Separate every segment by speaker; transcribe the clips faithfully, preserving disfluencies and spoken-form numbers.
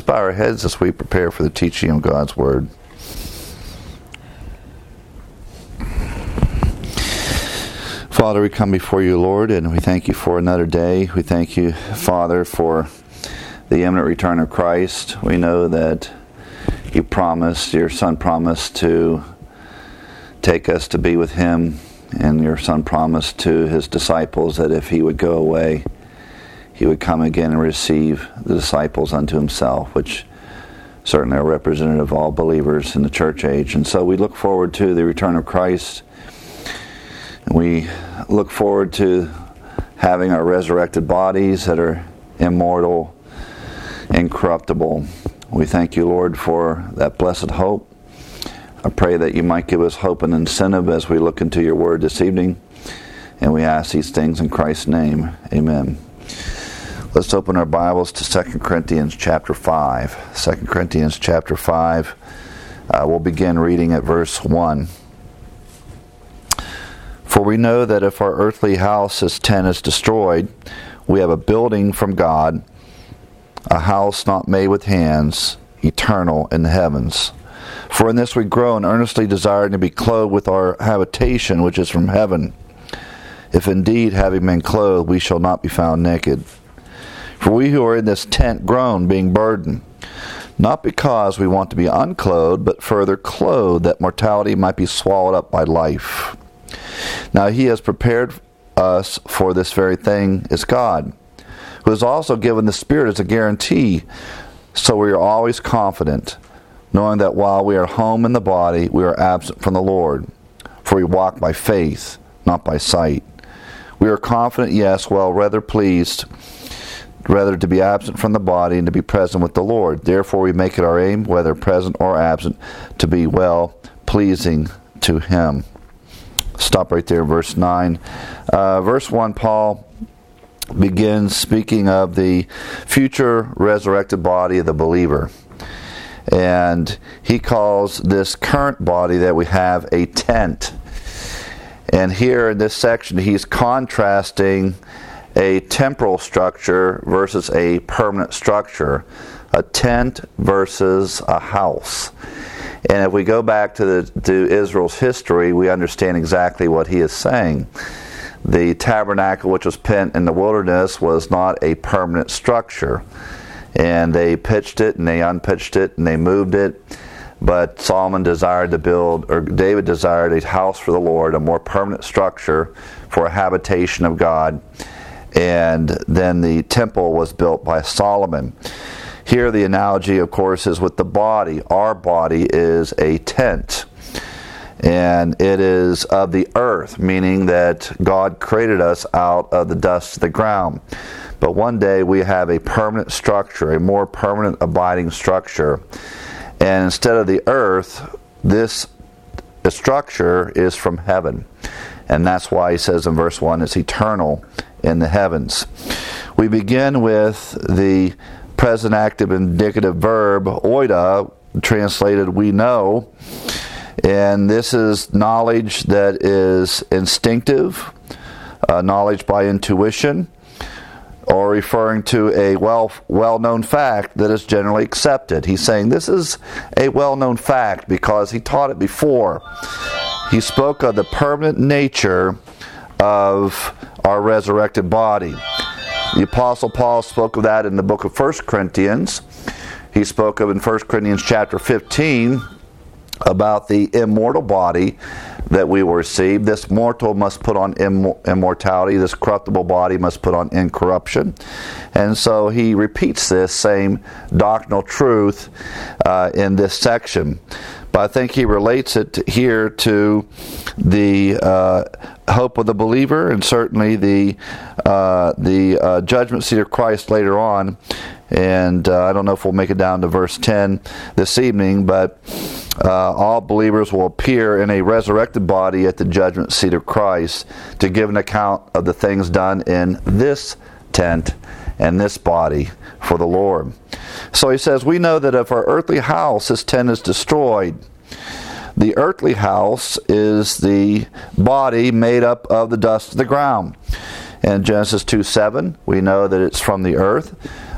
Speaker 1: bow our heads as we prepare for the teaching of God's Word. Father, we come before you, Lord, and we thank you for another day. We thank you, Father, for the imminent return of Christ. We know that you promised, your Son promised to take us to be with him, and your Son promised to his disciples that if he would go away, he would come again and receive the disciples unto himself, which certainly are representative of all believers in the church age. And so we look forward to the return of Christ. We look forward to having our resurrected bodies that are immortal, incorruptible. We thank you, Lord, for that blessed hope. I pray that you might give us hope and incentive as we look into your word this evening. And we ask these things in Christ's name. Amen. Let's open our Bibles to Second Corinthians chapter five. Second Corinthians chapter five. Uh, we'll begin reading at verse one. For we know that if our earthly house, this tent, is destroyed, we have a building from God, a house not made with hands, eternal in the heavens. For in this we groan, earnestly desiring to be clothed with our habitation which is from heaven. If indeed, having been clothed, we shall not be found naked. For we who are in this tent groan, being burdened, not because we want to be unclothed, but further clothed, that mortality might be swallowed up by life. Now he has prepared us for this very thing is God, who has also given the Spirit as a guarantee. So we are always confident, knowing that while we are home in the body, we are absent from the Lord. For we walk by faith, not by sight. We are confident, yes, well, rather pleased, rather to be absent from the body and to be present with the Lord. Therefore we make it our aim, whether present or absent, to be well pleasing to him. Stop right there, verse nine. Uh, verse one, Paul begins speaking of the future resurrected body of the believer. And he calls this current body that we have a tent. And here in this section, he's contrasting a temporal structure versus a permanent structure. A tent versus a house. And if we go back to, the, to Israel's history, we understand exactly what he is saying. The tabernacle which was pent in the wilderness was not a permanent structure. And they pitched it and they unpitched it and they moved it. But Solomon desired to build, or David desired a house for the Lord, a more permanent structure for a habitation of God. And then the temple was built by Solomon. Here the analogy, of course, is with the body. Our body is a tent. And it is of the earth, meaning that God created us out of the dust of the ground. But one day we have a permanent structure, a more permanent abiding structure. And instead of the earth, this structure is from heaven. And that's why he says in verse one, it's eternal in the heavens. We begin with the present active indicative verb, oida, translated we know. And this is knowledge that is instinctive, uh, knowledge by intuition, or referring to a well, well-known fact that is generally accepted. He's saying this is a well-known fact because he taught it before. He spoke of the permanent nature of our resurrected body. The Apostle Paul spoke of that in the book of First Corinthians. He spoke of in First Corinthians chapter fifteen about the immortal body that we will receive. This mortal must put on immortality. This corruptible body must put on incorruption. And so he repeats this same doctrinal truth uh, in this section. But I think he relates it here to the uh, hope of the believer, and certainly the uh, the uh, judgment seat of Christ later on. And uh, I don't know if we'll make it down to verse ten this evening, but uh, all believers will appear in a resurrected body at the judgment seat of Christ to give an account of the things done in this tent and this body for the Lord. So he says, we know that if our earthly house, this tent, is destroyed, the earthly house is the body made up of the dust of the ground. In Genesis two seven, we know that it's from the earth.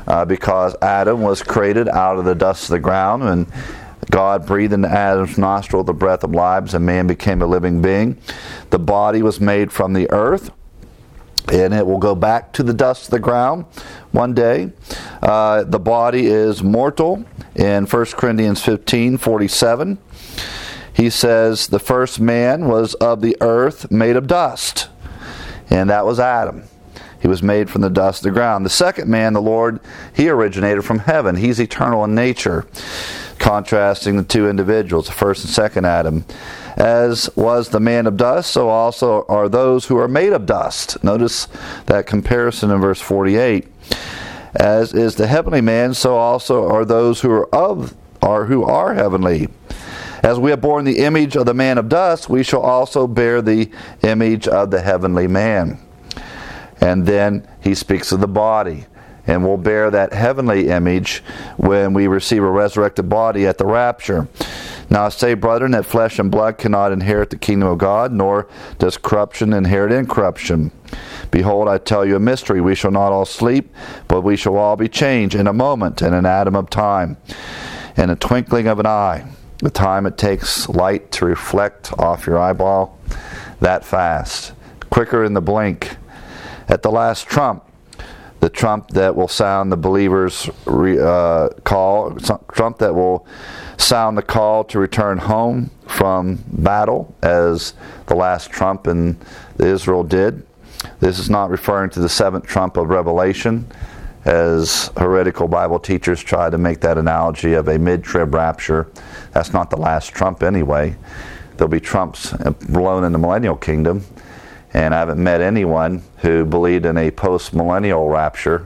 Speaker 1: uh, because Adam was created out of the dust of the ground, and God breathed into Adam's nostril the breath of life, and man became a living being. The body was made from the earth, and it will go back to the dust of the ground one day. Uh, the body is mortal. In First Corinthians fifteen forty-seven, he says, the first man was of the earth, made of dust. And that was Adam. He was made from the dust of the ground. The second man, the Lord, he originated from heaven. He's eternal in nature, contrasting the two individuals, the first and second Adam. As was the man of dust, so also are those who are made of dust. Notice that comparison in verse forty-eight. As is the heavenly man, so also are those who are of are who are heavenly. As we have borne the image of the man of dust, we shall also bear the image of the heavenly man. And then he speaks of the body. And we'll bear that heavenly image when we receive a resurrected body at the rapture. Now I say, brethren, that flesh and blood cannot inherit the kingdom of God, nor does corruption inherit incorruption. Behold, I tell you a mystery. We shall not all sleep, but we shall all be changed in a moment, in an atom of time, in a twinkling of an eye. The time it takes light to reflect off your eyeball, that fast. Quicker in the blink. At the last trump, the trump that will sound the believer's re, uh, call, trump that will sound the call to return home from battle, as the last trump in Israel did. This is not referring to the seventh trump of Revelation, as heretical Bible teachers try to make that analogy of a mid-trib rapture. That's not the last trump anyway. There'll be trumps blown in the millennial kingdom. And I haven't met anyone who believed in a post-millennial rapture.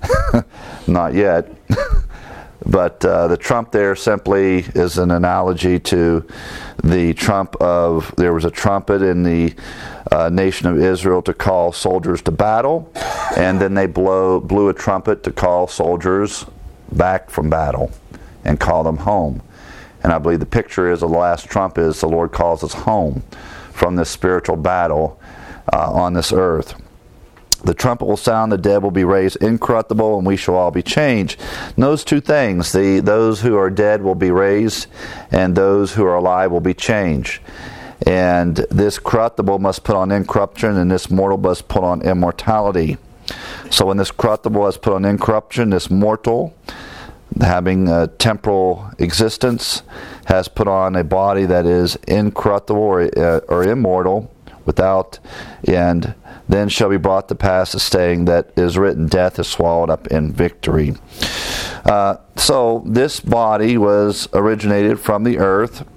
Speaker 1: Not yet. But uh, the trump there simply is an analogy to the trump of, there was a trumpet in the uh, nation of Israel to call soldiers to battle, and then they blow, blew a trumpet to call soldiers back from battle and call them home. And I believe the picture is the last trump is the Lord calls us home from this spiritual battle uh, on this earth. The trumpet will sound, the dead will be raised incorruptible, and we shall all be changed. And those two things, the those who are dead will be raised, and those who are alive will be changed. And this corruptible must put on incorruption, and this mortal must put on immortality. So when this corruptible has put on incorruption, this mortal, having a temporal existence, has put on a body that is incorruptible or, uh, or immortal, without end, then shall be brought to pass the saying that is written, death is swallowed up in victory. Uh, so this body was originated from the earth,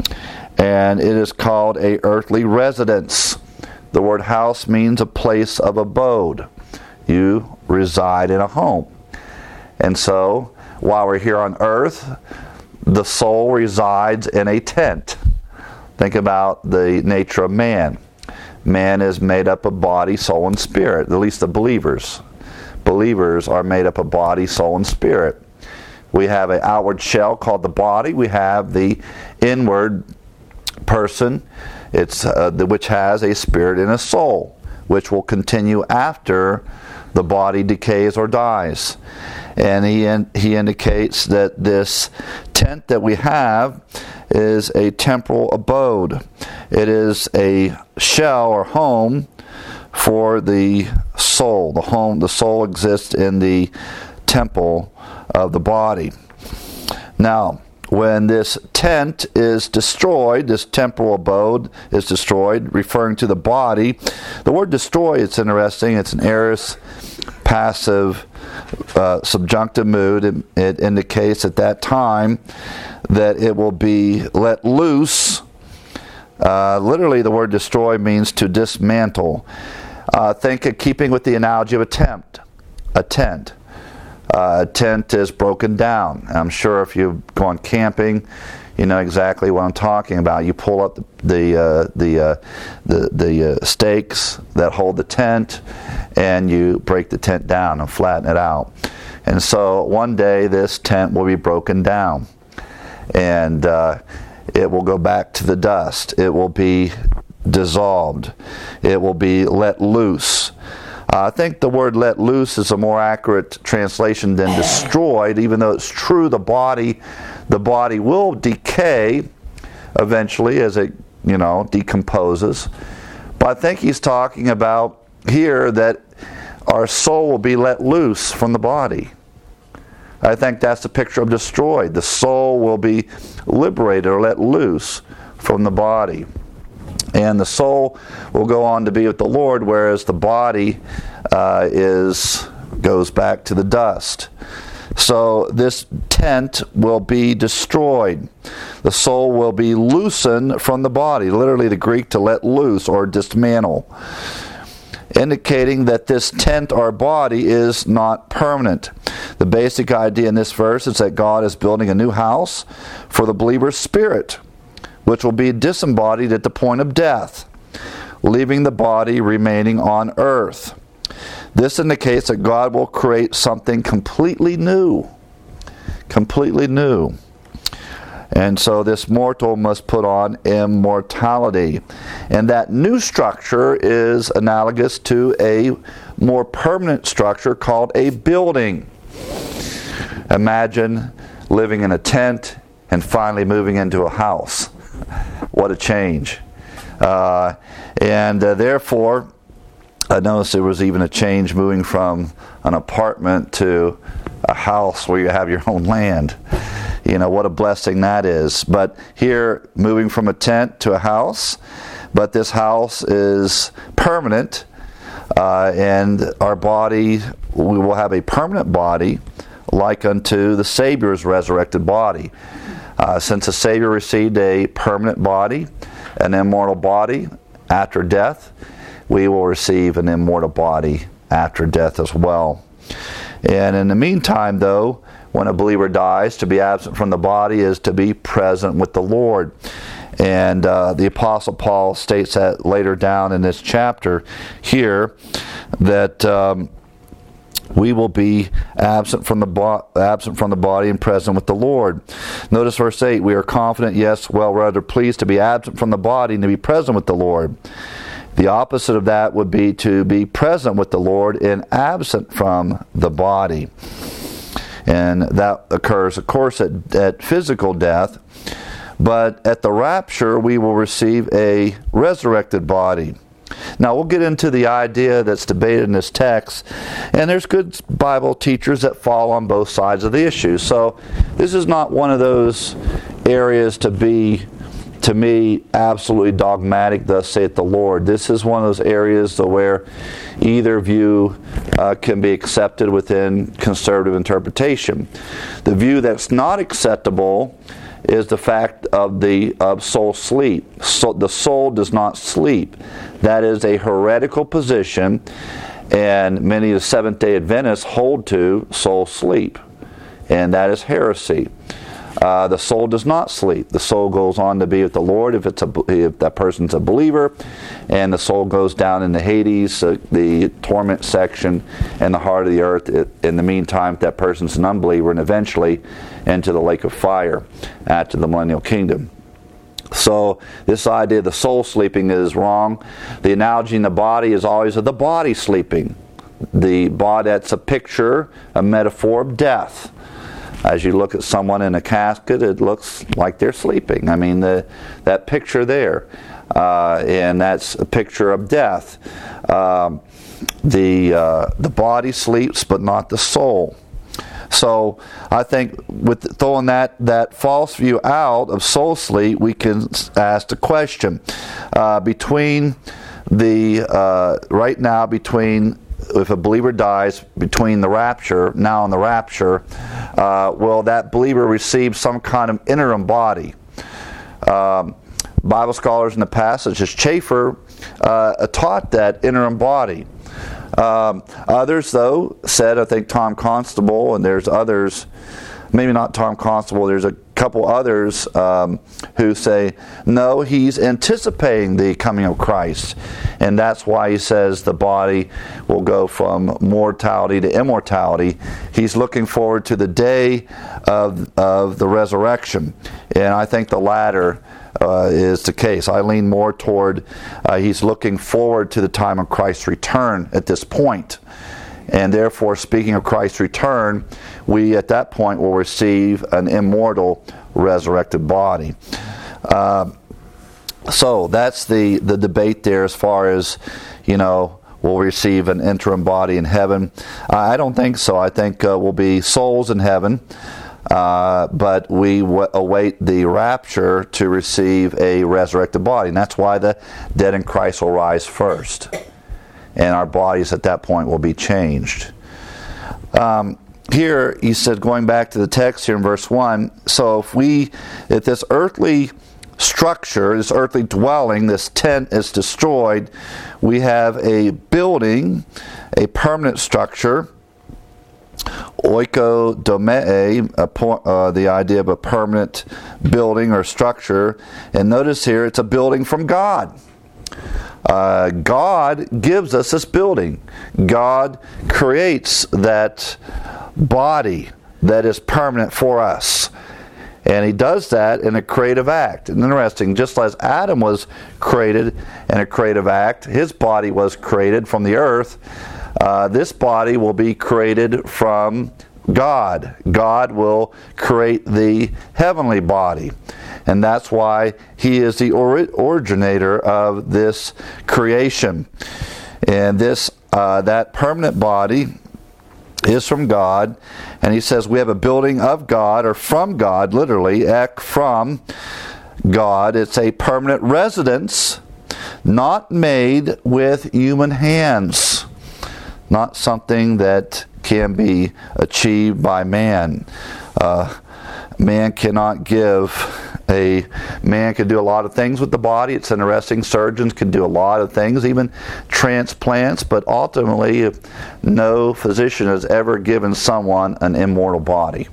Speaker 1: and it is called a earthly residence. The word house means a place of abode. You reside in a home. And so, while we're here on earth, the soul resides in a tent. Think about the nature of man. Man is made up of body, soul, and spirit. At least the believers. Believers are made up of body, soul, and spirit. We have an outward shell called the body. We have the inward person, it's uh, the, which has a spirit and a soul, which will continue after the body decays or dies. And he in, he indicates that this tent that we have is a temporal abode. It is a shell or home for the soul. The home, the soul exists in the temple of the body. Now, when this tent is destroyed, this temporal abode is destroyed, referring to the body. The word destroy, it's interesting. It's an aorist, passive, uh, subjunctive mood. It, it indicates at that time that it will be let loose. Uh, literally, the word destroy means to dismantle. Uh, think of keeping with the analogy of a tent. A tent. Uh, a tent is broken down. I'm sure if you've gone camping, you know exactly what I'm talking about. You pull up the the uh, the, uh, the the uh, stakes that hold the tent, and you break the tent down and flatten it out. And so one day this tent will be broken down, and uh, it will go back to the dust. It will be dissolved. It will be let loose. Uh, I think the word let loose is a more accurate translation than destroyed, even though it's true the body, the body will decay eventually as it, you know, decomposes. But I think he's talking about here that our soul will be let loose from the body. I think that's the picture of destroyed. The soul will be liberated or let loose from the body. And the soul will go on to be with the Lord, whereas the body uh, is goes back to the dust. So this tent will be destroyed. The soul will be loosened from the body. Literally the Greek to let loose or dismantle. Indicating that this tent or body is not permanent. The basic idea in this verse is that God is building a new house for the believer's spirit, which will be disembodied at the point of death, leaving the body remaining on earth. This indicates that God will create something completely new. Completely new. And so this mortal must put on immortality. And that new structure is analogous to a more permanent structure called a building. Imagine living in a tent and finally moving into a house. What a change. Uh, and uh, therefore, I noticed there was even a change moving from an apartment to a house where you have your own land. You know, what a blessing that is. But here, moving from a tent to a house, but this house is permanent, uh, and our body, we will have a permanent body like unto the Savior's resurrected body. Uh, since the Savior received a permanent body, an immortal body after death, we will receive an immortal body after death as well. And in the meantime, though, when a believer dies, to be absent from the body is to be present with the Lord. And uh, the Apostle Paul states that later down in this chapter here, that um, we will be absent from the bo- absent from the body and present with the Lord. Notice verse eight, we are confident, yes, well, rather pleased to be absent from the body and to be present with the Lord. The opposite of that would be to be present with the Lord and absent from the body. And that occurs, of course, at, at physical death. But at the rapture, we will receive a resurrected body. Now, we'll get into the idea that's debated in this text. And there's good Bible teachers that fall on both sides of the issue. So this is not one of those areas to be, to me, absolutely dogmatic, thus saith the Lord. This is one of those areas where either view uh, can be accepted within conservative interpretation. The view that's not acceptable is the fact of the of soul sleep. So the soul does not sleep. That is a heretical position, and many of the Seventh-day Adventists hold to soul sleep, and that is heresy. Uh, the soul does not sleep. The soul goes on to be with the Lord if it's a, if that person's a believer, and the soul goes down into Hades, uh, the torment section, and the heart of the earth. In the meantime, if that person's an unbeliever, and eventually into the lake of fire after the millennial kingdom. So this idea of the soul sleeping is wrong. The analogy in the body is always of the body sleeping. The body, that's a picture, a metaphor of death. As you look at someone in a casket, it looks like they're sleeping. I mean, the, that picture there, uh, and that's a picture of death. Um, the uh, the body sleeps, but not the soul. So I think with throwing that, that false view out of soul sleep, we can ask the question, uh, between the, uh, right now, between, if a believer dies between the rapture, now and the rapture, uh, will that believer receive some kind of interim body? Um, Bible scholars in the past, such as Chafer, uh, taught that interim body. Um, others, though, said, I think Tom Constable, and there's others, maybe not Tom Constable, there's a couple others um, who say, no, he's anticipating the coming of Christ. And that's why he says the body will go from mortality to immortality. He's looking forward to the day of, of the resurrection. And I think the latter uh, is the case. I lean more toward uh, he's looking forward to the time of Christ's return at this point. And therefore, speaking of Christ's return, we at that point will receive an immortal resurrected body. Uh, so that's the, the debate there as far as, you know, we'll receive an interim body in heaven. Uh, I don't think so. I think uh, we'll be souls in heaven. Uh, but we w- await the rapture to receive a resurrected body. And that's why the dead in Christ will rise first. And our bodies at that point will be changed. Um, here, he said, going back to the text here in verse one, so if we, if this earthly structure, this earthly dwelling, this tent is destroyed, we have a building, a permanent structure, oikodomee, uh, the idea of a permanent building or structure. And notice here, it's a building from God. Uh, God gives us this building. God creates that body that is permanent for us. And he does that in a creative act. And interesting, just as Adam was created in a creative act, his body was created from the earth. Uh, this body will be created from God. God will create the heavenly body. And that's why he is the ori- originator of this creation. And this uh, that permanent body is from God. And he says we have a building of God, or from God, literally, ek, from God. It's a permanent residence, not made with human hands. Not something that can be achieved by man. Uh, man cannot give a... Man can do a lot of things with the body. It's interesting. Surgeons can do a lot of things, even transplants. But ultimately, no physician has ever given someone an immortal body.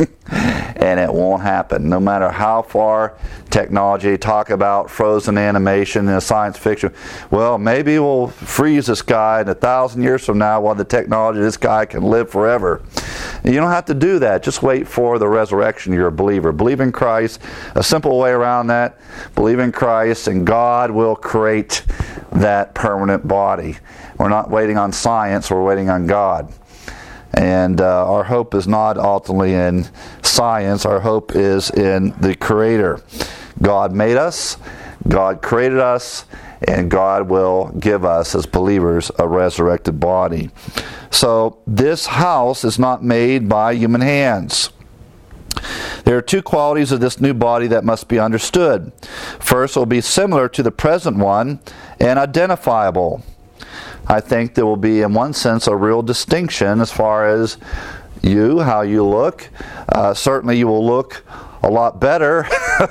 Speaker 1: And it won't happen. No matter how far technology, talk about frozen animation in science fiction. Well, maybe we'll freeze this guy and a thousand years from now while the technology, this guy can live forever. And you don't have to do that. Just wait for the resurrection. You're a believer. Believe in Christ. A simple way around that, believe in Christ and God will create that permanent body. We're not waiting on science, we're waiting on God. And uh, our hope is not ultimately in science. Our hope is in the Creator. God made us, God created us, and God will give us, as believers, a resurrected body. So this house is not made by human hands. There are two qualities of this new body that must be understood. First, it will be similar to the present one and identifiable. I think there will be, in one sense, a real distinction as far as you, how you look. Uh, certainly you will look a lot better.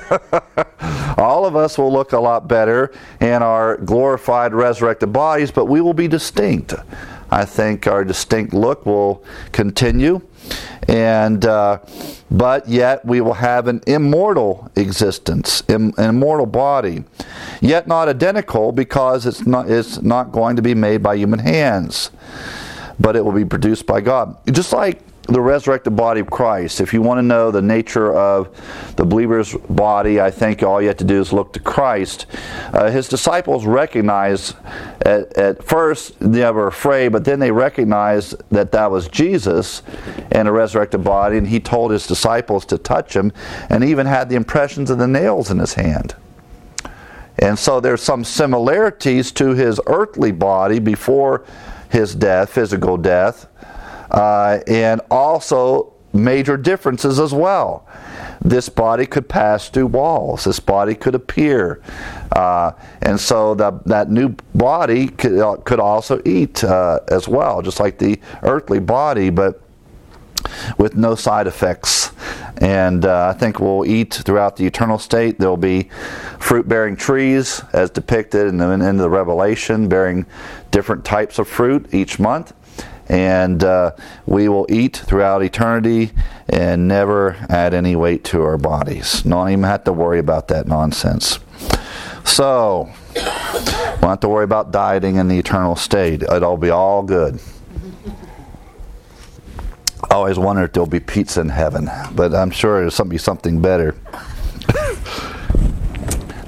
Speaker 1: All of us will look a lot better in our glorified, resurrected bodies, but we will be distinct. I think our distinct look will continue. And uh, but yet we will have an immortal existence, im- an immortal body, yet not identical, because it's not it's not going to be made by human hands, but it will be produced by God. Just like the resurrected body of Christ. If you want to know the nature of the believer's body, I think all you have to do is look to Christ. Uh, his disciples recognized, at, at first they were afraid, but then they recognized that that was Jesus in a resurrected body, and he told his disciples to touch him, and even had the impressions of the nails in his hand. And so there's some similarities to his earthly body before his death, physical death, Uh, and also major differences as well. This body could pass through walls. This body could appear. Uh, and so the, that new body could, uh, could also eat uh, as well, just like the earthly body, but with no side effects. And uh, I think we'll eat throughout the eternal state. There will be fruit-bearing trees, as depicted in the, in the Revelation, bearing different types of fruit each month. And uh, we will eat throughout eternity and never add any weight to our bodies. Don't even have to worry about that nonsense. So, we don't have to worry about dieting in the eternal state. It'll be all good. I always wonder if there'll be pizza in heaven, but I'm sure there'll be something better.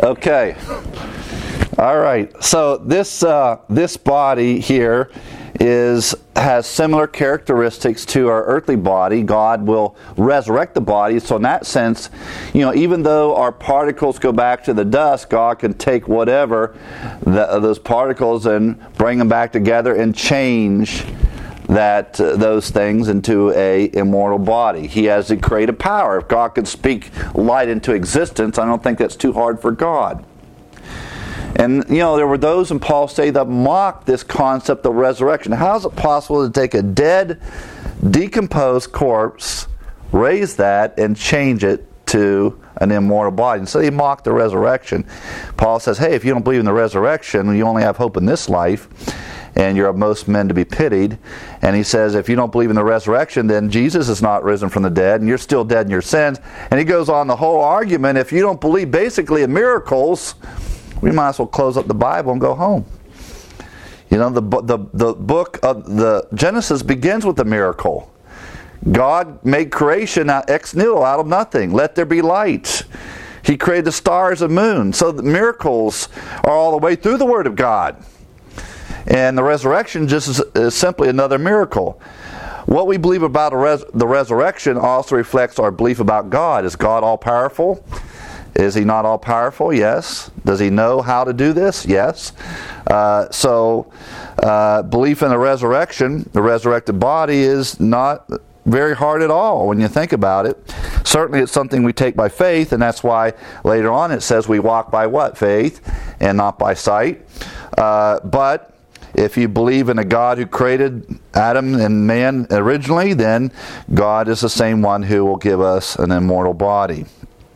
Speaker 1: Okay. All right. So this uh, this body here is has similar characteristics to our earthly body. God will resurrect the body. So in that sense, you know, even though our particles go back to the dust, God can take whatever the, those particles and bring them back together and change that uh, those things into a immortal body. He has the creative power. If God can speak light into existence, I don't think that's too hard for God. And, you know, there were those in Paul's day that mocked this concept of resurrection. How is it possible to take a dead, decomposed corpse, raise that, and change it to an immortal body? And so they mocked the resurrection. Paul says, hey, if you don't believe in the resurrection, you only have hope in this life, and you're of most men to be pitied. And he says, if you don't believe in the resurrection, then Jesus is not risen from the dead, and you're still dead in your sins. And he goes on the whole argument, if you don't believe basically in miracles, we might as well close up the Bible and go home. You know, the, the, the book of the Genesis begins with a miracle. God made creation ex nihilo, out of nothing. Let there be light. He created the stars and moon. So the miracles are all the way through the Word of God. And the resurrection just is, is simply another miracle. What we believe about a res- the resurrection also reflects our belief about God. Is God all-powerful? Is He not all-powerful? Yes. Does He know how to do this? Yes. Uh, so, uh, belief in the resurrection, the resurrected body, is not very hard at all when you think about it. Certainly it's something we take by faith, and that's why later on it says we walk by what? Faith, and not by sight. Uh, but if you believe in a God who created Adam and man originally, then God is the same one who will give us an immortal body.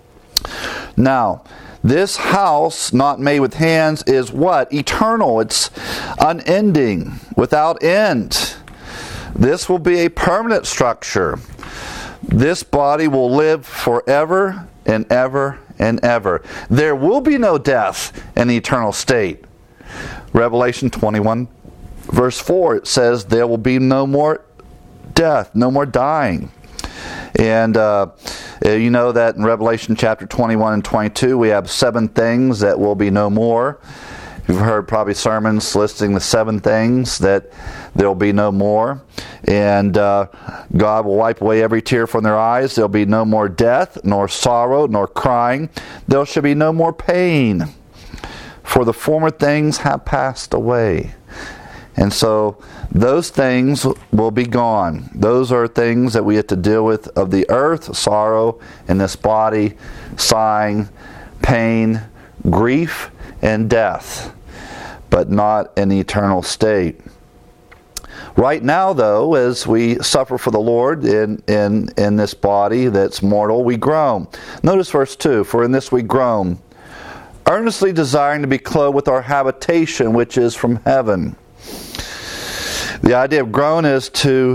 Speaker 1: Now, this house not made with hands is what? Eternal. It's unending, without end. This will be a permanent structure. This body will live forever and ever and ever. There will be no death in the eternal state. Revelation twenty-one, verse four, it says there will be no more death, no more dying. And uh, you know that in Revelation chapter twenty-one and twenty-two, we have seven things that will be no more. You've heard probably sermons listing the seven things that there will be no more. And uh, God will wipe away every tear from their eyes. There will be no more death, nor sorrow, nor crying. There shall be no more pain, for the former things have passed away. And so those things will be gone. Those are things that we have to deal with of the earth, sorrow in this body, sighing, pain, grief, and death, but not an eternal state. Right now, though, as we suffer for the Lord in, in, in this body that's mortal, we groan. Notice verse two, for in this we groan, earnestly desiring to be clothed with our habitation, which is from heaven. The idea of groan is to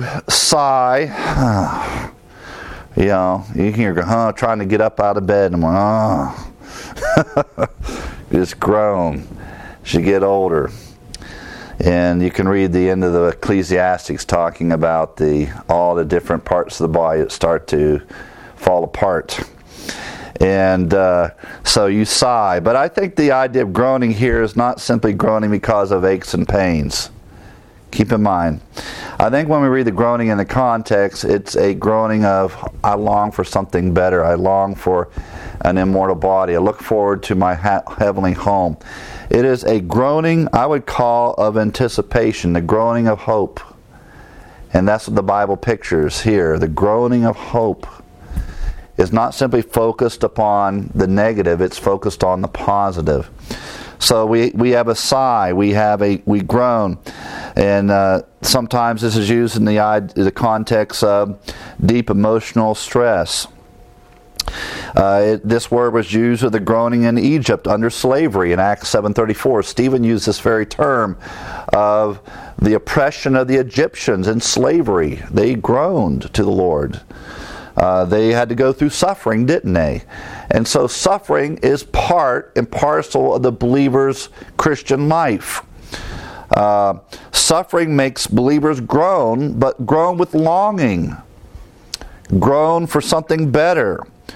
Speaker 1: sigh. You know, you can hear, huh, trying to get up out of bed, and I'm like, oh. Just groan as you get older. And you can read the end of the Ecclesiastes talking about the all the different parts of the body that start to fall apart. And uh, so you sigh. But I think the idea of groaning here is not simply groaning because of aches and pains. Keep in mind, I think when we read the groaning in the context, it's a groaning of, I long for something better. I long for an immortal body. I look forward to my ha- heavenly home. It is a groaning, I would call, of anticipation, the groaning of hope. And that's what the Bible pictures here. The groaning of hope is not simply focused upon the negative, it's focused on the positive. So we, we have a sigh, we have a we groan, and uh, sometimes this is used in the the context of deep emotional stress. Uh, it, this word was used with the groaning in Egypt under slavery in Acts seven thirty-four. Stephen used this very term of the oppression of the Egyptians in slavery. They groaned to the Lord. Uh, they had to go through suffering, didn't they? And so suffering is part and parcel of the believer's Christian life. Uh, suffering makes believers groan, but groan with longing. Groan for something better.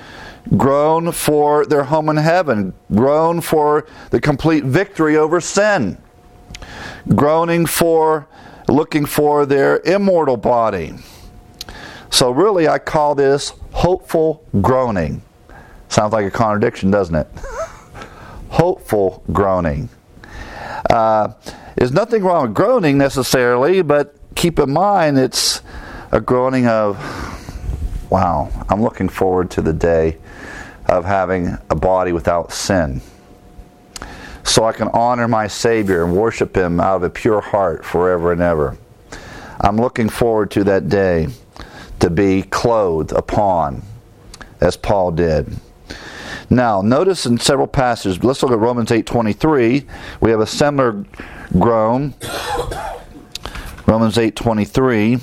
Speaker 1: groan for their home in heaven, groan for the complete victory over sin, groaning for, looking for their immortal body. So really I call this hopeful groaning. Sounds like a contradiction, doesn't it? Hopeful groaning. Uh, there's nothing wrong with groaning necessarily, but keep in mind it's a groaning of, wow, I'm looking forward to the day of having a body without sin, so I can honor my Savior and worship Him out of a pure heart forever and ever. I'm looking forward to that day to be clothed upon, as Paul did. Now, notice in several passages, let's look at Romans eight twenty-three. We have a similar groan. Romans eight twenty-three.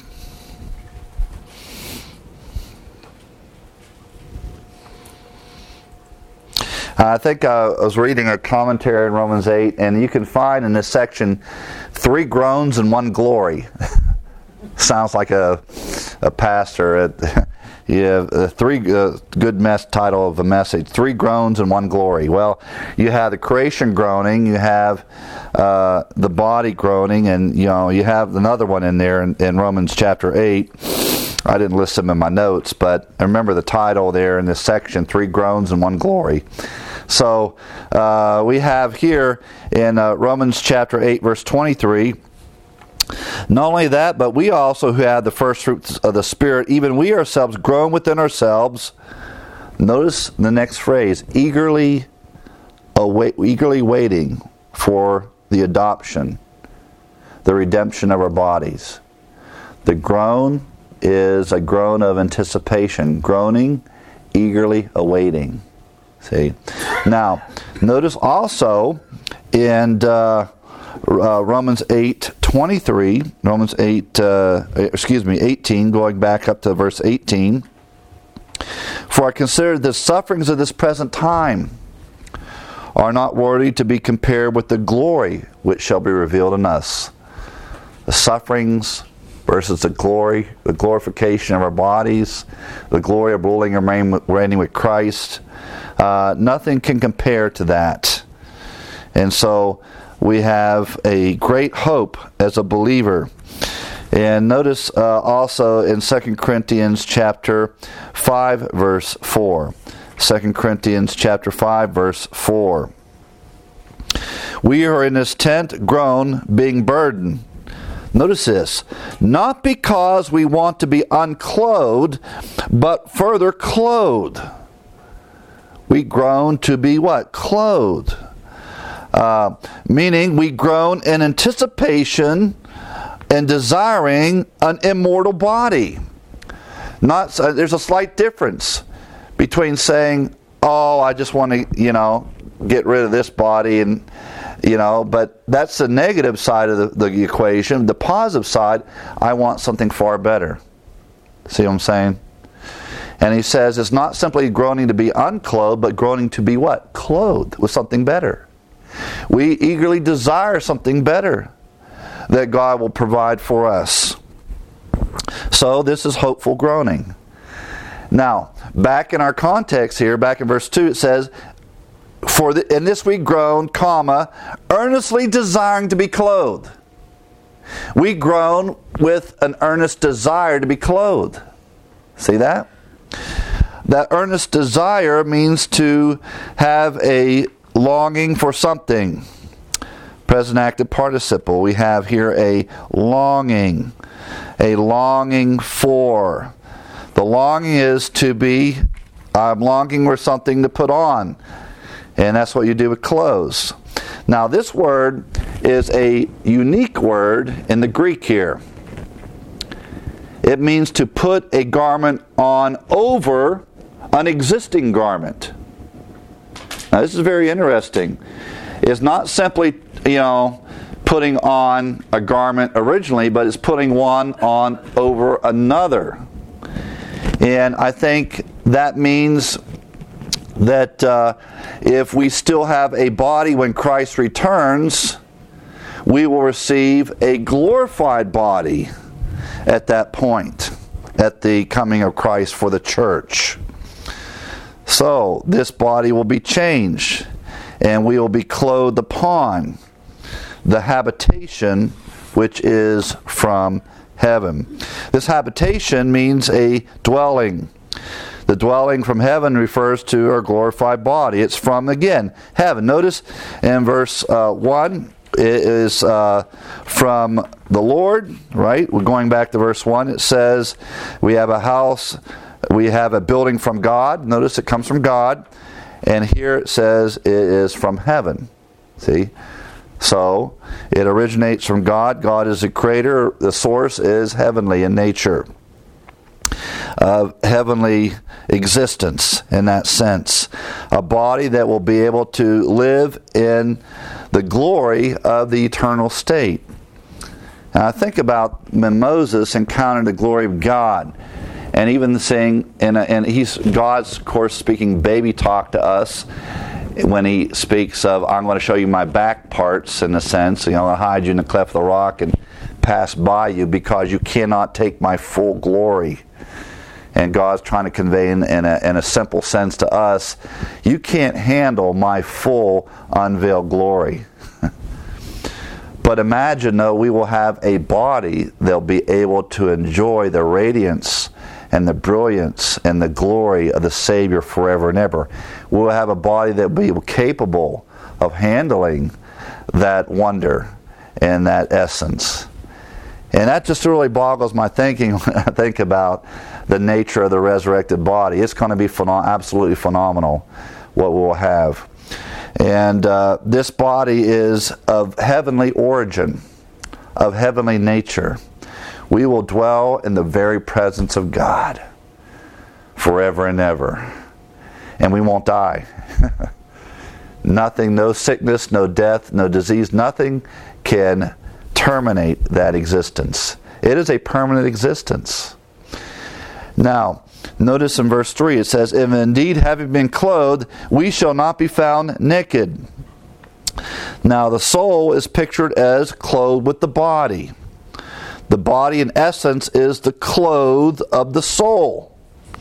Speaker 1: I think uh, I was reading a commentary in Romans eight, and you can find in this section three groans and one glory. Sounds like a a pastor at you have a three uh, good mess title of a message: three groans and one glory. Well, you have the creation groaning, you have uh, the body groaning, and you know you have another one in there in, in Romans chapter eight. I didn't list them in my notes, but I remember the title there in this section: three groans and one glory. So uh, we have here in uh, Romans chapter eight, verse twenty-three. Not only that, but we also who have the first fruits of the Spirit, even we ourselves groan within ourselves. Notice the next phrase: eagerly, await, eagerly waiting for the adoption, the redemption of our bodies. The groan is a groan of anticipation, groaning, eagerly awaiting. See? Now, notice also in uh, uh, Romans eight twenty-three, Romans eight, uh, excuse me, eighteen, going back up to verse eighteen. For I consider the sufferings of this present time are not worthy to be compared with the glory which shall be revealed in us. The sufferings versus the glory, the glorification of our bodies, the glory of ruling and reigning with Christ. Uh, nothing can compare to that. And so we have a great hope as a believer. And notice uh, also in Second Corinthians chapter five, verse four. Second Corinthians chapter five, verse four. We are in this tent groan, being burdened. Notice this. Not because we want to be unclothed, but further clothed. We groan to be what? Clothed. Uh, meaning we groan in anticipation and desiring an immortal body. Not uh, there's a slight difference between saying, "Oh, I just want to, you know, get rid of this body," and you know, but that's the negative side of the, the equation. The positive side, I want something far better. See what I'm saying? And he says it's not simply groaning to be unclothed, but groaning to be what? Clothed with something better. We eagerly desire something better that God will provide for us. So this is hopeful groaning. Now, back in our context here, back in verse two, it says, For the, in this we groan, comma, earnestly desiring to be clothed. We groan with an earnest desire to be clothed. See that? That earnest desire means to have a longing for something. Present active participle. We have here a longing. A longing for. The longing is to be, I'm longing for something to put on. And that's what you do with clothes. Now this word is a unique word in the Greek here. It means to put a garment on over an existing garment. Now this is very interesting. It's not simply, you know, putting on a garment originally, but it's putting one on over another. And I think that means that uh, if we still have a body when Christ returns, we will receive a glorified body at that point, at the coming of Christ for the church. So this body will be changed, and we will be clothed upon the habitation which is from heaven. This habitation means a dwelling. The dwelling from heaven refers to our glorified body. It's from, again, heaven. Notice in verse uh, one, it is uh, from the Lord, right? We're going back to verse one. It says we have a house, we have a building from God. Notice it comes from God. And here it says it is from heaven. See? So, it originates from God. God is the creator. The source is heavenly in nature. Uh, heavenly existence in that sense. A body that will be able to live in the glory of the eternal state. Now, think about when Moses encountered the glory of God. And even saying, and, and he's God's, of course, speaking baby talk to us when he speaks of, I'm going to show you my back parts, in a sense. You know, I'll hide you in the cleft of the rock and pass by you because you cannot take my full glory. And God's trying to convey in, in, a, in a simple sense to us, you can't handle my full unveiled glory. But imagine, though, we will have a body that'll be able to enjoy the radiance and the brilliance and the glory of the Savior forever and ever. We will have a body that will be capable of handling that wonder and that essence. And that just really boggles my thinking when I think about the nature of the resurrected body. It's going to be phenom- absolutely phenomenal what we'll have. And uh, this body is of heavenly origin, of heavenly nature. We will dwell in the very presence of God forever and ever. And we won't die. Nothing, no sickness, no death, no disease, nothing can terminate that existence. It is a permanent existence. Now, notice in verse three, it says, if indeed having been clothed, we shall not be found naked. Now, the soul is pictured as clothed with the body. The body, in essence, is the clothed of the soul.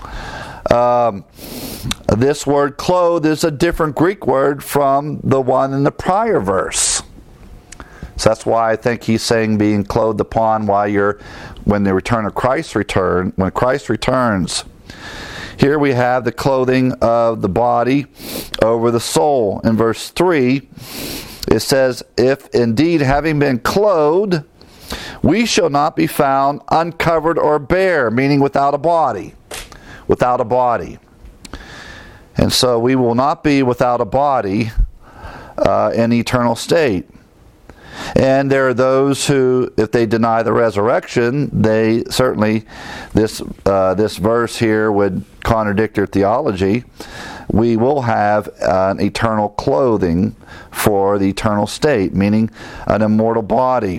Speaker 1: Um, this word clothed is a different Greek word from the one in the prior verse. So that's why I think he's saying being clothed upon while you're, when the return of Christ return, when Christ returns. Here we have the clothing of the body over the soul. In verse three, it says, if indeed having been clothed, we shall not be found uncovered or bare, meaning without a body. Without a body. And so we will not be without a body uh, in eternal state. And there are those who, if they deny the resurrection, they certainly, this uh, this verse here would contradict their theology. We will have an eternal clothing for the eternal state, meaning an immortal body.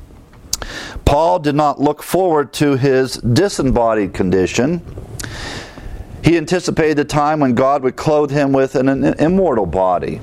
Speaker 1: Paul did not look forward to his disembodied condition. He anticipated the time when God would clothe him with an, an immortal body.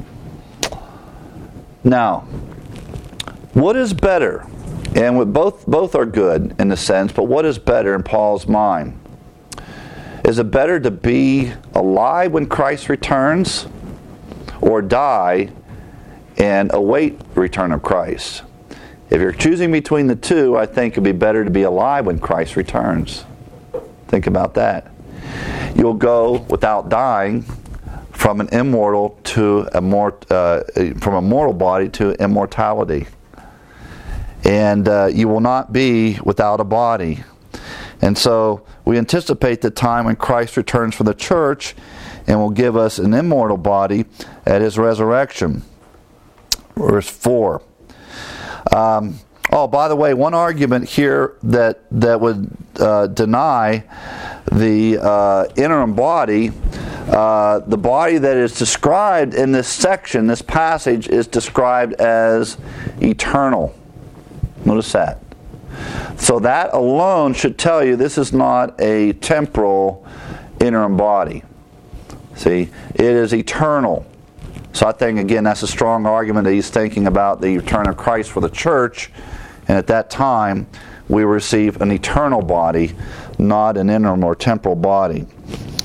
Speaker 1: Now, what is better? And with both both are good in a sense, but what is better in Paul's mind? Is it better to be alive when Christ returns, or die and await the return of Christ? If you're choosing between the two, I think it would be better to be alive when Christ returns. Think about that. You'll go without dying from an immortal to a mort, uh, from a mortal body to immortality. And uh, you will not be without a body. And so we anticipate the time when Christ returns for the church and will give us an immortal body at his resurrection. Verse four. Um, oh, by the way, one argument here that, that would uh, deny the uh, interim body, uh, the body that is described in this section, this passage, is described as eternal. Notice that. So that alone should tell you this is not a temporal interim body. See, it is eternal. So I think, again, that's a strong argument that he's thinking about the return of Christ for the church. And at that time, we receive an eternal body, not an interim or temporal body.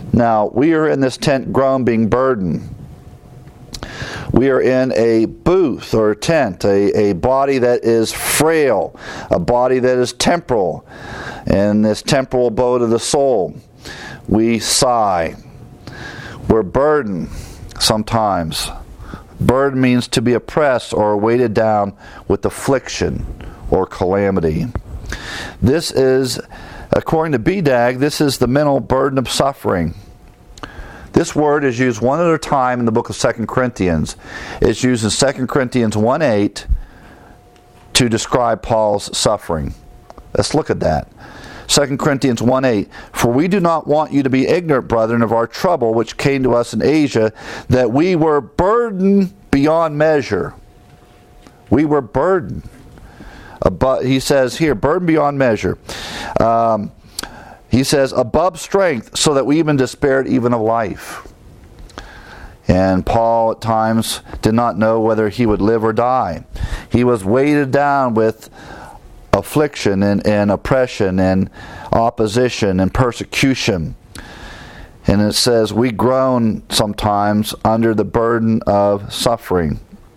Speaker 1: Now, we are in this tent grown being burdened. We are in a booth or a tent, a, a body that is frail, a body that is temporal, and this temporal abode of the soul. We sigh. We're burdened sometimes. Burden means to be oppressed or weighted down with affliction or calamity. This is, according to B D A G, this is the mental burden of suffering. This word is used one other time in the book of Second Corinthians. It's used in Second Corinthians one eight to describe Paul's suffering. Let's look at that. Second Corinthians one eight, "For we do not want you to be ignorant, brethren, of our trouble which came to us in Asia, that we were burdened beyond measure." We were burdened. Above, he says here, burdened beyond measure. Um, he says, above strength, so that we even despaired even of life. And Paul at times did not know whether he would live or die. He was weighted down with affliction and, and oppression and opposition and persecution. And it says we groan sometimes under the burden of suffering.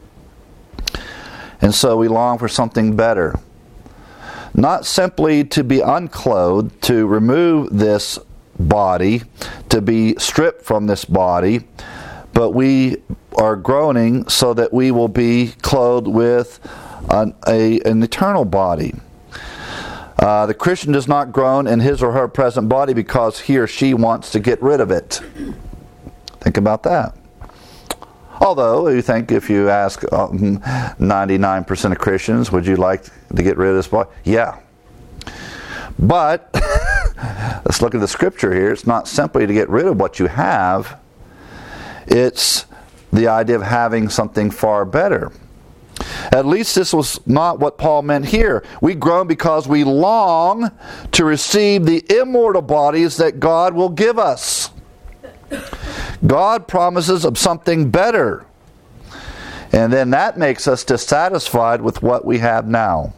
Speaker 1: And so we long for something better. Not simply to be unclothed, to remove this body, to be stripped from this body, but we are groaning so that we will be clothed with an, a, an eternal body. Uh, the Christian does not groan in his or her present body because he or she wants to get rid of it. Think about that. Although, you think if you ask um, ninety-nine percent of Christians, would you like to get rid of this body? Yeah. But, let's look at the scripture here. It's not simply to get rid of what you have. It's the idea of having something far better. At least this was not what Paul meant here. We groan because we long to receive the immortal bodies that God will give us. God promises of something better. And then that makes us dissatisfied with what we have now.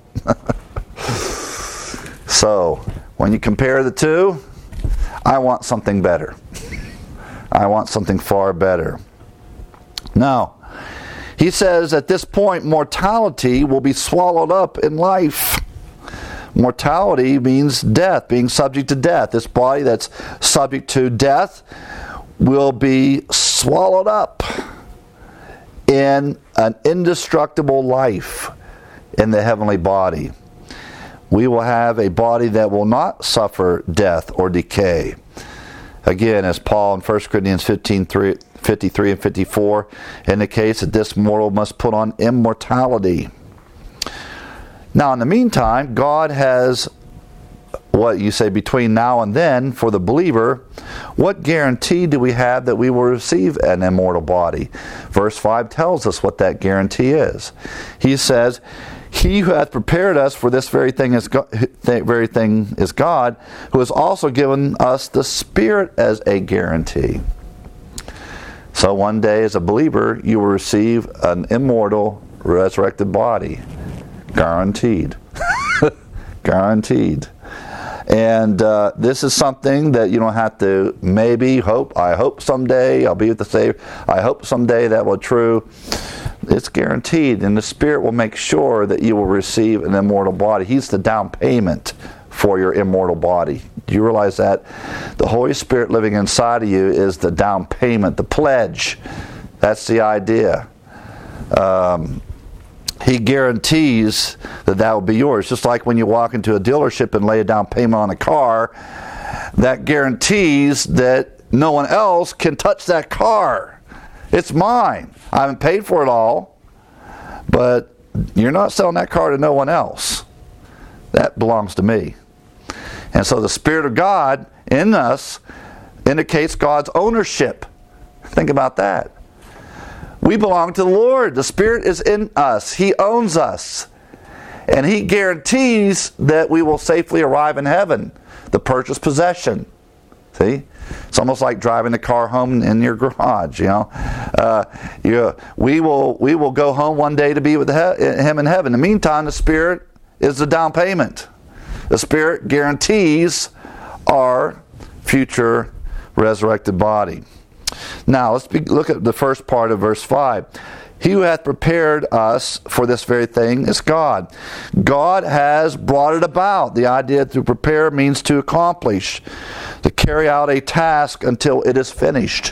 Speaker 1: So, when you compare the two, I want something better. I want something far better. Now, he says at this point, mortality will be swallowed up in life. Mortality means death, being subject to death. This body that's subject to death will be swallowed up in an indestructible life in the heavenly body. We will have a body that will not suffer death or decay. Again, as Paul in First Corinthians fifteen, fifty-three and fifty-four indicates that this mortal must put on immortality. Now, in the meantime, God has, what you say, between now and then, for the believer, what guarantee do we have that we will receive an immortal body? Verse five tells us what that guarantee is. He says, "He who hath prepared us for this very thing is God, very thing is God, who has also given us the Spirit as a guarantee." So one day as a believer, you will receive an immortal, resurrected body. Guaranteed. Guaranteed. And uh, this is something that you don't have to maybe hope. I hope someday I'll be with the Savior. I hope someday that will be true. It's guaranteed, and the Spirit will make sure that you will receive an immortal body. He's the down payment for your immortal body. Do you realize that? The Holy Spirit living inside of you is the down payment, the pledge. That's the idea. Um, he guarantees that that will be yours. Just like when you walk into a dealership and lay a down payment on a car, that guarantees that no one else can touch that car. It's mine. I haven't paid for it all, but you're not selling that car to no one else. That belongs to me. And so the Spirit of God in us indicates God's ownership. Think about that. We belong to the Lord. The Spirit is in us. He owns us. And He guarantees that we will safely arrive in heaven, the purchased possession. See? It's almost like driving the car home in your garage, you know. Uh, you, we will we will go home one day to be with he- Him in heaven. In the meantime, the Spirit is the down payment. The Spirit guarantees our future resurrected body. Now, let's be, look at the first part of verse five. He who hath prepared us for this very thing is God. God has brought it about. The idea to prepare means to accomplish, to carry out a task until it is finished.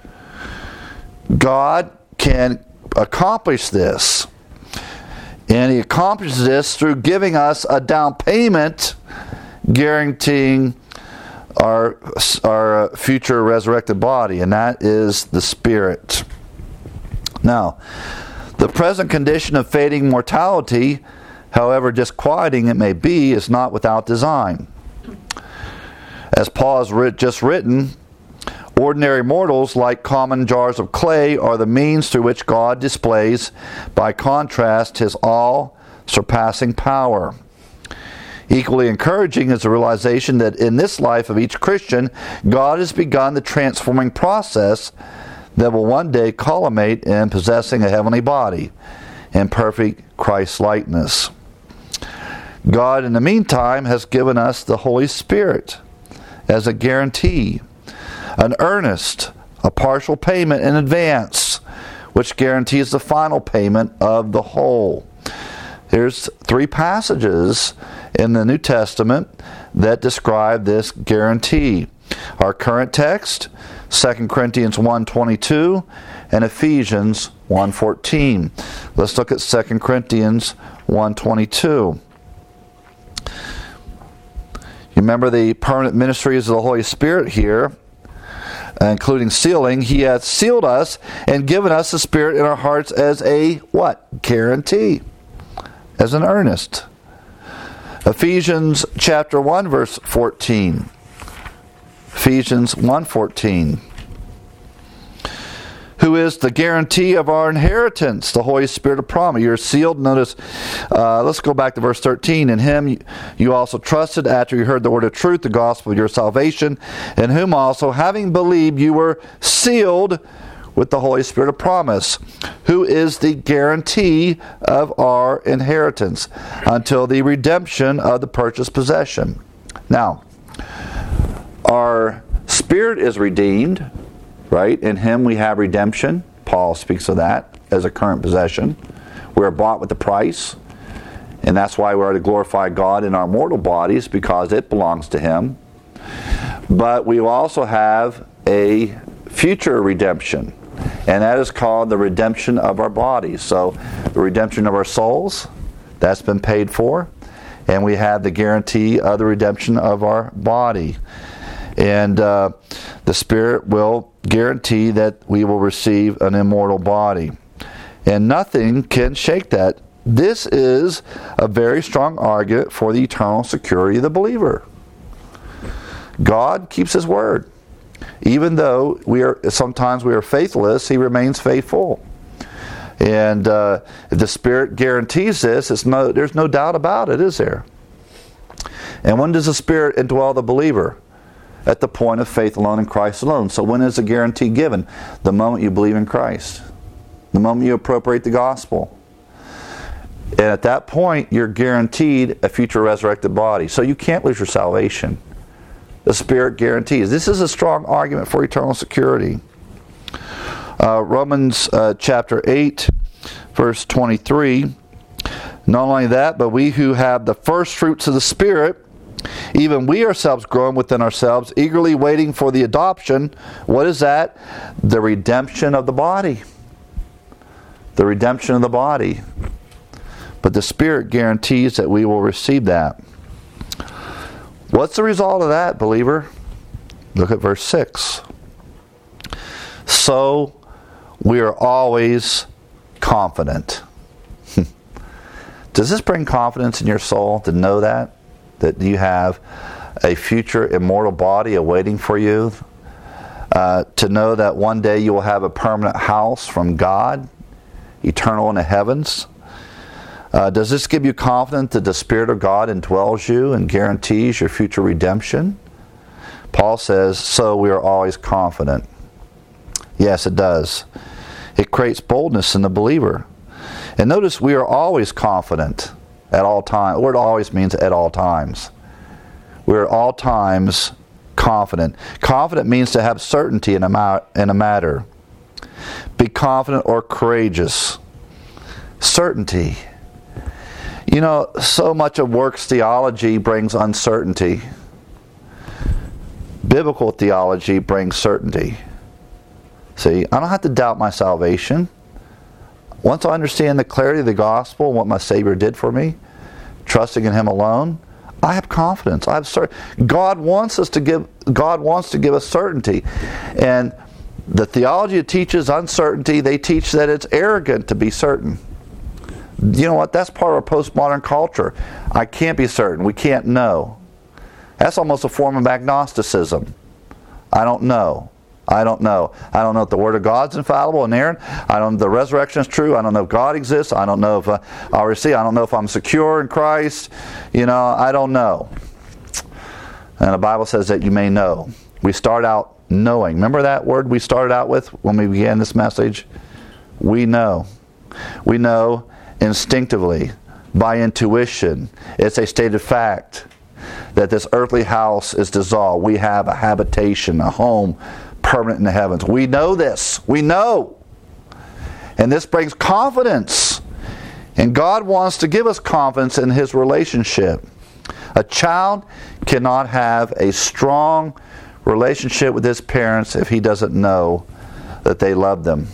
Speaker 1: God can accomplish this. And He accomplishes this through giving us a down payment guaranteeing our, our future resurrected body, and that is the Spirit. Now, the present condition of fading mortality, however disquieting it may be, is not without design. As Paul has writ- just written, ordinary mortals, like common jars of clay, are the means through which God displays, by contrast, His all-surpassing power. Equally encouraging is the realization that in this life of each Christian, God has begun the transforming process that will one day culminate in possessing a heavenly body in perfect Christ-likeness. God, in the meantime, has given us the Holy Spirit as a guarantee, an earnest, a partial payment in advance, which guarantees the final payment of the whole. There's three passages in the New Testament that describe this guarantee. Our current text, Second Corinthians one twenty-two and Ephesians one fourteen. Let's look at Second Corinthians one twenty-two. You remember the permanent ministries of the Holy Spirit here, including sealing. He hath sealed us and given us the Spirit in our hearts as a what? Guarantee. As an earnest. Ephesians chapter one verse fourteen. Ephesians one fourteen. Who is the guarantee of our inheritance, the Holy Spirit of promise. You're sealed. Notice, uh, let's go back to verse thirteen. In Him you also trusted after you heard the word of truth, the gospel of your salvation, in whom also, having believed, you were sealed with the Holy Spirit of promise, who is the guarantee of our inheritance until the redemption of the purchased possession. Now, our spirit is redeemed, right? In Him we have redemption. Paul speaks of that as a current possession. We are bought with a price, and that's why we are to glorify God in our mortal bodies, because it belongs to Him. But we also have a future redemption, and that is called the redemption of our bodies. So the redemption of our souls, that's been paid for, and we have the guarantee of the redemption of our body. And uh, the Spirit will guarantee that we will receive an immortal body. And nothing can shake that. This is a very strong argument for the eternal security of the believer. God keeps His word. Even though we are sometimes we are faithless, He remains faithful. And uh, if the Spirit guarantees this, it's no, there's no doubt about it, is there? And when does the Spirit indwell the believer? At the point of faith alone in Christ alone. So when is the guarantee given? The moment you believe in Christ. The moment you appropriate the gospel. And at that point, you're guaranteed a future resurrected body. So you can't lose your salvation. The Spirit guarantees. This is a strong argument for eternal security. Uh, Romans uh, chapter eight, verse twenty-three. Not only that, but we who have the first fruits of the Spirit, even we ourselves groan within ourselves, eagerly waiting for the adoption. What is that? The redemption of the body. The redemption of the body. But the Spirit guarantees that we will receive that. What's the result of that, believer? Look at verse six. So we are always confident. Does this bring confidence in your soul to know that? That you have a future immortal body awaiting for you? Uh, to know that one day you will have a permanent house from God, eternal in the heavens? Uh, does this give you confidence that the Spirit of God indwells you and guarantees your future redemption? Paul says, so we are always confident. Yes, it does. It creates boldness in the believer. And notice we are always confident at all times. The word always means at all times. We're at all times confident. Confident means to have certainty in a, ma- in a matter. Be confident or courageous. Certainty. You know, so much of works theology brings uncertainty. Biblical theology brings certainty. See, I don't have to doubt my salvation. Once I understand the clarity of the gospel and what my Savior did for me, trusting in Him alone, I have confidence. I have certainty. God wants us to give. God wants to give us certainty, and the theology that teaches uncertainty, they teach that it's arrogant to be certain. You know what? That's part of our postmodern culture. I can't be certain. We can't know. That's almost a form of agnosticism. I don't know. I don't know. I don't know if the Word of God's infallible and inerrant. I don't know if the resurrection is true. I don't know if God exists. I don't know if uh, I'll receive. I don't know if I'm secure in Christ. You know, I don't know. And the Bible says that you may know. We start out knowing. Remember that word we started out with when we began this message? We know. We know instinctively, by intuition. It's a stated fact that this earthly house is dissolved. We have a habitation, a home permanent in the heavens. We know this. We know. And this brings confidence. And God wants to give us confidence in His relationship. A child cannot have a strong relationship with his parents if he doesn't know that they love them.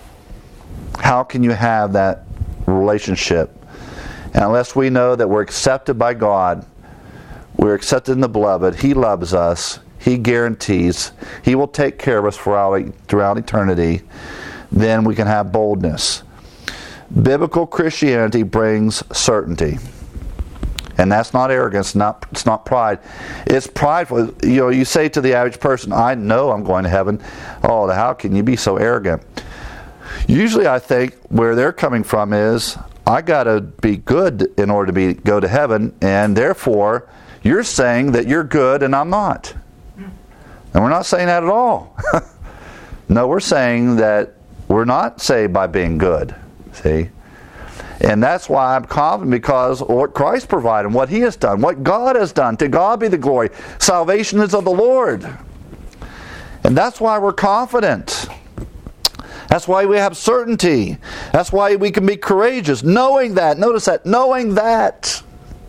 Speaker 1: How can you have that relationship? And unless we know that we're accepted by God, we're accepted in the beloved, He loves us, He guarantees, He will take care of us throughout, throughout eternity, then we can have boldness. Biblical Christianity brings certainty. And that's not arrogance, not it's not pride. It's prideful. You know, you say to the average person, I know I'm going to heaven. Oh, how can you be so arrogant? Usually I think where they're coming from is, I got to be good in order to be go to heaven, and therefore you're saying that you're good and I'm not. And we're not saying that at all. No, we're saying that we're not saved by being good. See? And that's why I'm confident, because what Christ provided and what He has done, what God has done. To God be the glory. Salvation is of the Lord. And that's why we're confident. That's why we have certainty. That's why we can be courageous, knowing that. Notice that, knowing that.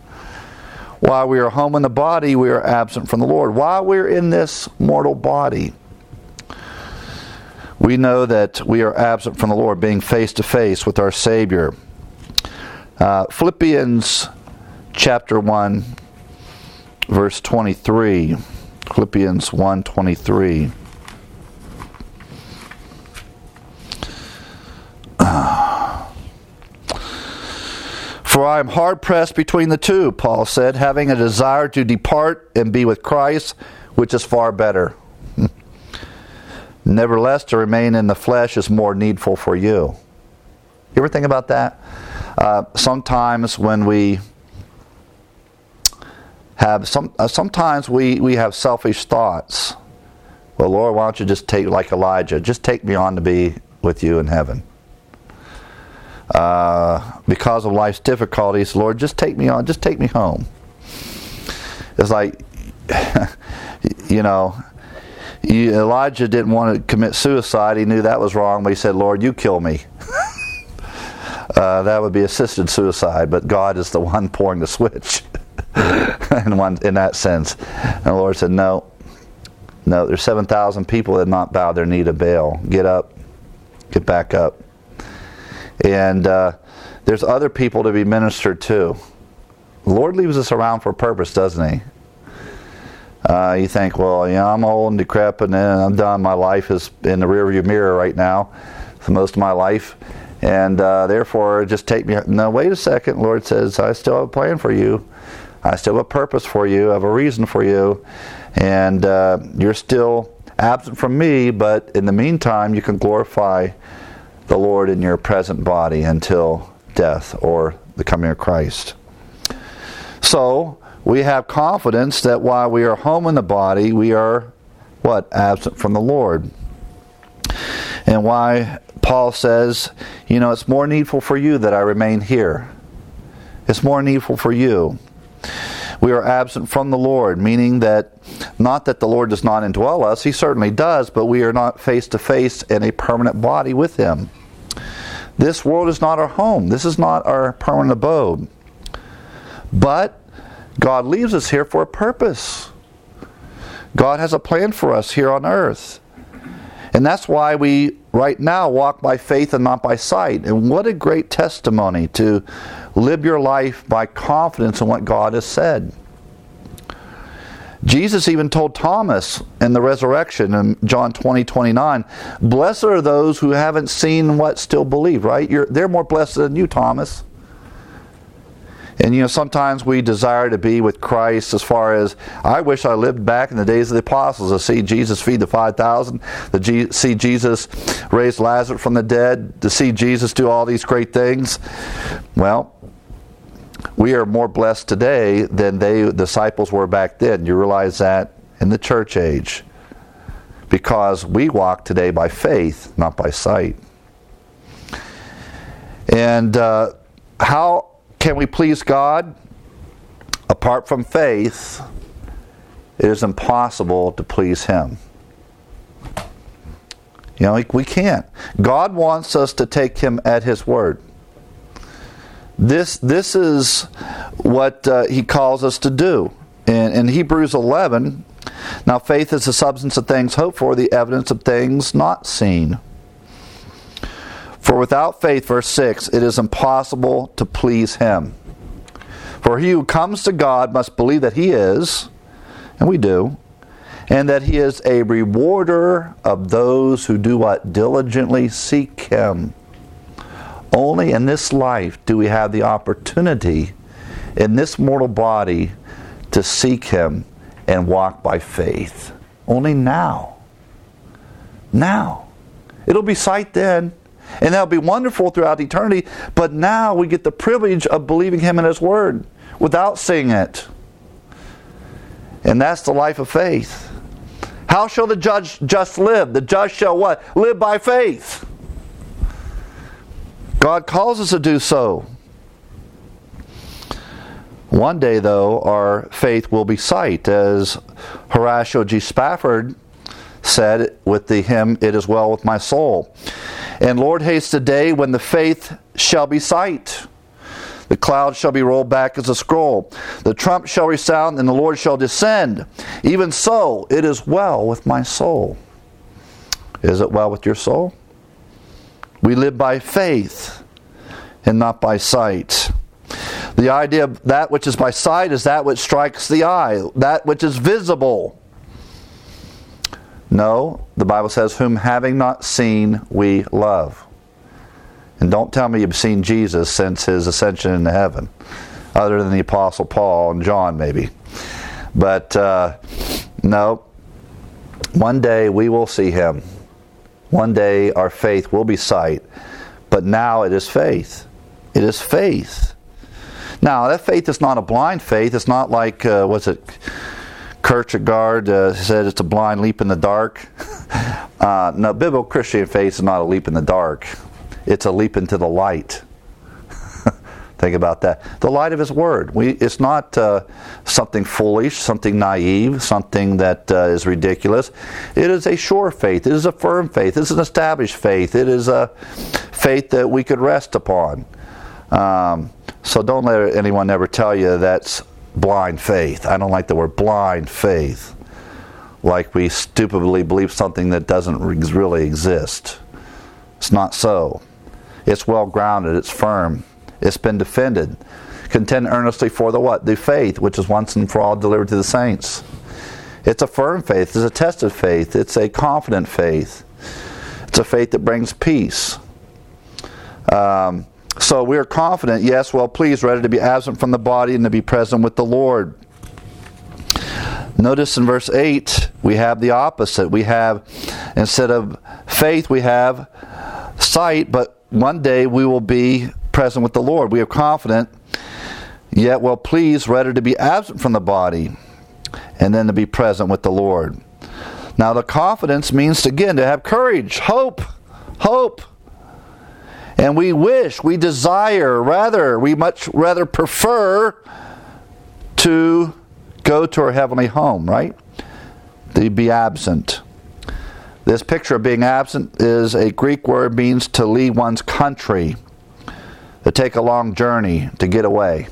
Speaker 1: While we are home in the body, we are absent from the Lord. While we're in this mortal body, we know that we are absent from the Lord, being face to face with our Savior. Uh, Philippians chapter one, verse twenty-three. Philippians one twenty-three. For I am hard pressed between the two, Paul said, having a desire to depart and be with Christ, which is far better. Nevertheless, to remain in the flesh is more needful for you. You ever think about that? Uh, sometimes when we have some, uh, sometimes we, we have selfish thoughts. Well, Lord, why don't you just take, like Elijah, just take me on to be with you in heaven. Uh, because of life's difficulties, Lord, just take me on, just take me home. It's like, you know, you, Elijah didn't want to commit suicide. He knew that was wrong, but he said, Lord, you kill me. uh, that would be assisted suicide, but God is the one pouring the switch in, one, in that sense. And the Lord said, no, no, there's seven thousand people that have not bowed their knee to Baal. Get up, get back up. And uh, there's other people to be ministered to. The Lord leaves us around for a purpose, doesn't He? Uh, you think, well, you know, I'm old and decrepit and I'm done. My life is in the rearview mirror right now for most of my life. And uh, therefore, just take me. No, wait a second. The Lord says, I still have a plan for you. I still have a purpose for you. I have a reason for you. And uh, you're still absent from me, but in the meantime, you can glorify the Lord in your present body until death or the coming of Christ. So, we have confidence that while we are home in the body, we are, what? Absent from the Lord. And why Paul says, you know, it's more needful for you that I remain here. It's more needful for you. We are absent from the Lord, meaning that not that the Lord does not indwell us, He certainly does, but we are not face to face in a permanent body with Him. This world is not our home. This is not our permanent abode. But God leaves us here for a purpose. God has a plan for us here on earth. And that's why we right now walk by faith and not by sight. And what a great testimony to live your life by confidence in what God has said. Jesus even told Thomas in the resurrection in John twenty, twenty-nine, blessed are those who haven't seen what still believe, right? You're, they're more blessed than you, Thomas. And you know, sometimes we desire to be with Christ as far as, I wish I lived back in the days of the apostles to see Jesus feed the five thousand, to G- see Jesus raise Lazarus from the dead, to see Jesus do all these great things. Well, we are more blessed today than the disciples were back then. You realize that in the church age. Because we walk today by faith, not by sight. And uh, how can we please God? Apart from faith, it is impossible to please Him. You know, we can't. God wants us to take Him at His word. This this is what uh, He calls us to do. In, in Hebrews eleven, now faith is the substance of things hoped for, the evidence of things not seen. For without faith, verse six, it is impossible to please Him. For he who comes to God must believe that He is, and we do, and that He is a rewarder of those who do what? Diligently seek Him. Only in this life do we have the opportunity in this mortal body to seek Him and walk by faith. Only now. Now. It'll be sight then. And that'll be wonderful throughout eternity. But now we get the privilege of believing Him in His Word without seeing it. And that's the life of faith. How shall the judge just live? The just shall what? Live by faith. God calls us to do so. One day, though, our faith will be sight. As Horatio G. Spafford said with the hymn, It Is Well With My Soul. And Lord, haste the day when the faith shall be sight. The clouds shall be rolled back as a scroll. The trump shall resound and the Lord shall descend. Even so, it is well with my soul. Is it well with your soul? We live by faith and not by sight. The idea of that which is by sight is that which strikes the eye, that which is visible. No, the Bible says, whom having not seen, we love. And don't tell me you've seen Jesus since His ascension into heaven, other than the Apostle Paul and John maybe. But uh, no, one day we will see Him. One day our faith will be sight. But now it is faith. It is faith. Now, that faith is not a blind faith. It's not like, uh, what's it, Kierkegaard uh, said it's a blind leap in the dark. uh, no, biblical Christian faith is not a leap in the dark. It's a leap into the light. Think about that. The light of His Word. We, it's not uh, something foolish, something naive, something that uh, is ridiculous. It is a sure faith. It is a firm faith. It is an established faith. It is a faith that we could rest upon. Um, so don't let anyone ever tell you that's blind faith. I don't like the word blind faith. Like we stupidly believe something that doesn't really exist. It's not so. It's well grounded. It's firm. It's been defended. Contend earnestly for the what? The faith, which is once and for all delivered to the saints. It's a firm faith. It's a tested faith. It's a confident faith. It's a faith that brings peace. Um, so we are confident, yes, well pleased, ready to be absent from the body and to be present with the Lord. Notice in verse eight, we have the opposite. We have, instead of faith, we have sight, but one day we will be present with the Lord. We are confident, yet well pleased, ready to be absent from the body, and then to be present with the Lord. Now the confidence means, again, to have courage, hope, hope. And we wish, we desire, rather, we much rather prefer to go to our heavenly home, right? To be absent. This picture of being absent is a Greek word, means to leave one's country, to take a long journey, to get away.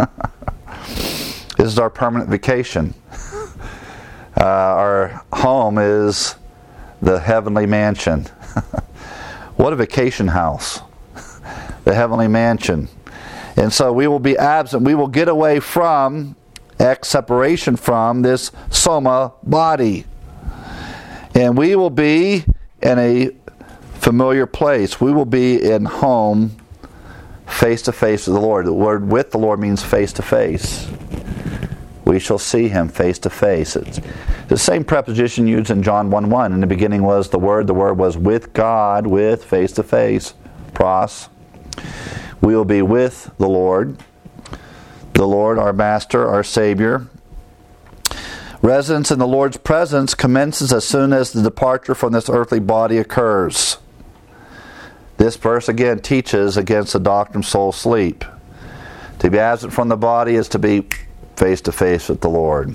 Speaker 1: This is our permanent vacation. Uh, our home is the heavenly mansion. What a vacation house. The heavenly mansion. And so we will be absent. We will get away from, ex separation from, this soma body. And we will be in a familiar place. We will be in home face to face with the Lord. The word with the Lord means face to face. We shall see Him face to face. It's the same preposition used in John one one. In the beginning was the Word. The Word was with God, with, face to face. Pros. We will be with the Lord. The Lord, our Master, our Savior. Residence in the Lord's presence commences as soon as the departure from this earthly body occurs. This verse again teaches against the doctrine of soul sleep. To be absent from the body is to be face to face with the Lord.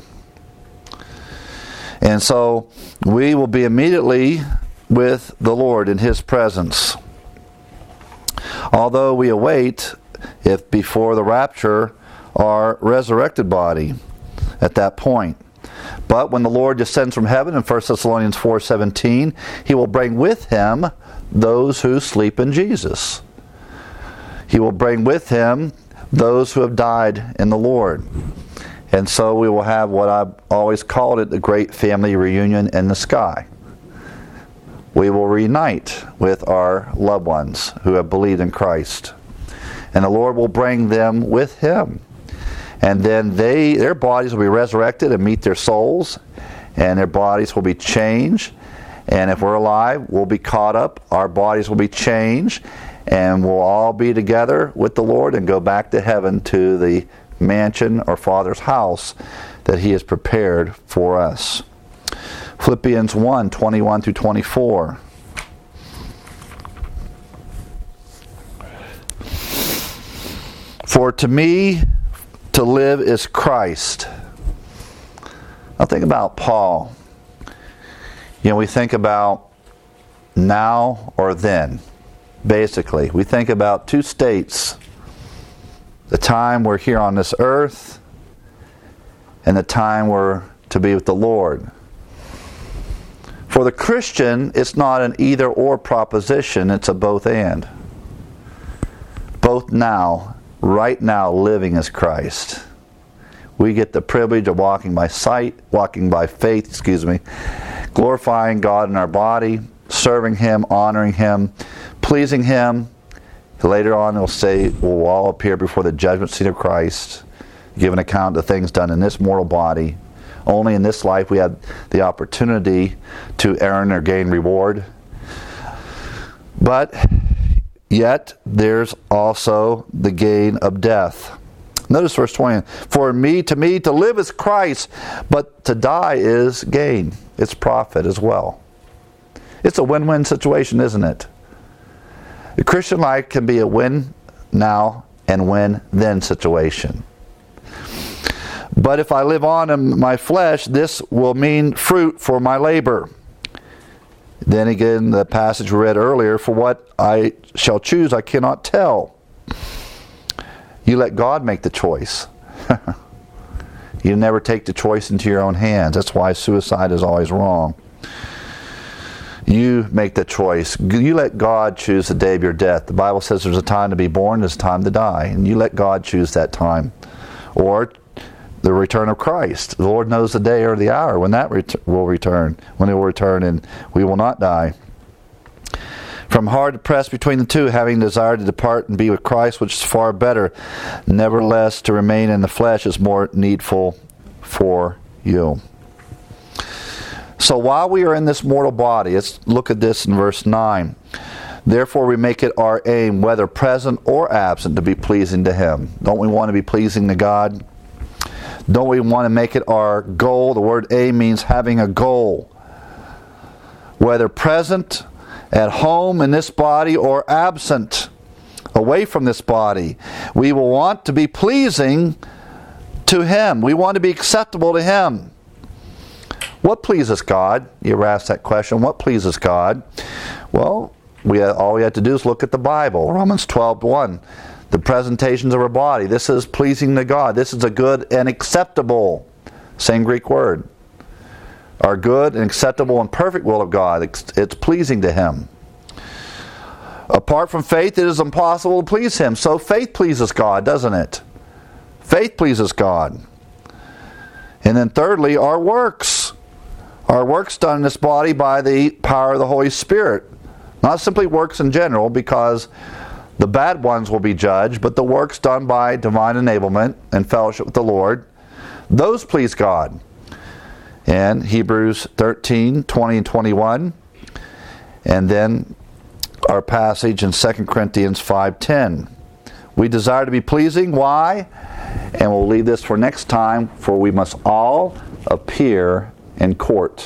Speaker 1: And so we will be immediately with the Lord in His presence. Although we await, if before the rapture, our resurrected body at that point. But when the Lord descends from heaven in First Thessalonians four seventeen, He will bring with Him those who sleep in Jesus. He will bring with Him those who have died in the Lord. And so we will have what I've always called it, the great family reunion in the sky. We will reunite with our loved ones who have believed in Christ. And the Lord will bring them with Him. And then they, their bodies will be resurrected and meet their souls. And their bodies will be changed. And if we're alive, we'll be caught up. Our bodies will be changed. And we'll all be together with the Lord and go back to heaven to the mansion or Father's house that He has prepared for us. Philippians one, twenty-one through twenty-four. For to me, to live is Christ. Now think about Paul. You know, we think about now or then. Basically, we think about two states. The time we're here on this earth and the time we're to be with the Lord. For the Christian, it's not an either or proposition, it's a both and. Both now, right now, living as Christ. We get the privilege of walking by sight, walking by faith, excuse me, glorifying God in our body, serving Him, honoring Him, pleasing Him. Later on, it'll say we'll all appear before the judgment seat of Christ, give an account of things done in this mortal body. Only in this life we have the opportunity to earn or gain reward. But yet there's also the gain of death. Notice verse twenty. For me, to me, to live is Christ, but to die is gain. It's profit as well. It's a win-win situation, isn't it? The Christian life can be a win now and win then situation. But if I live on in my flesh, this will mean fruit for my labor. Then again, the passage we read earlier, for what I shall choose I cannot tell. You let God make the choice. You never take the choice into your own hands. That's why suicide is always wrong. You make the choice. You let God choose the day of your death. The Bible says there's a time to be born, there's a time to die. And you let God choose that time. Or the return of Christ. The Lord knows the day or the hour when that ret- will return. When He will return and we will not die. From hard to press between the two, having desired to depart and be with Christ, which is far better. Nevertheless, to remain in the flesh is more needful for you. So while we are in this mortal body, let's look at this in verse nine. Therefore we make it our aim, whether present or absent, to be pleasing to Him. Don't we want to be pleasing to God? Don't we want to make it our goal? The word aim means having a goal. Whether present, at home in this body, or absent, away from this body. We will want to be pleasing to Him. We want to be acceptable to Him. What pleases God? You ever asked that question? What pleases God? Well, we all we have to do is look at the Bible. Romans twelve one. The presentations of our body. This is pleasing to God. This is a good and acceptable. Same Greek word. Our good and acceptable and perfect will of God. It's, it's pleasing to Him. Apart from faith, it is impossible to please Him. So faith pleases God, doesn't it? Faith pleases God. And then thirdly, our works. Our works done in this body by the power of the Holy Spirit. Not simply works in general, because the bad ones will be judged, but the works done by divine enablement and fellowship with the Lord, those please God. And Hebrews thirteen, twenty and twenty-one. And then our passage in Second Corinthians five ten. We desire to be pleasing. Why? And we'll leave this for next time, for we must all appear in court.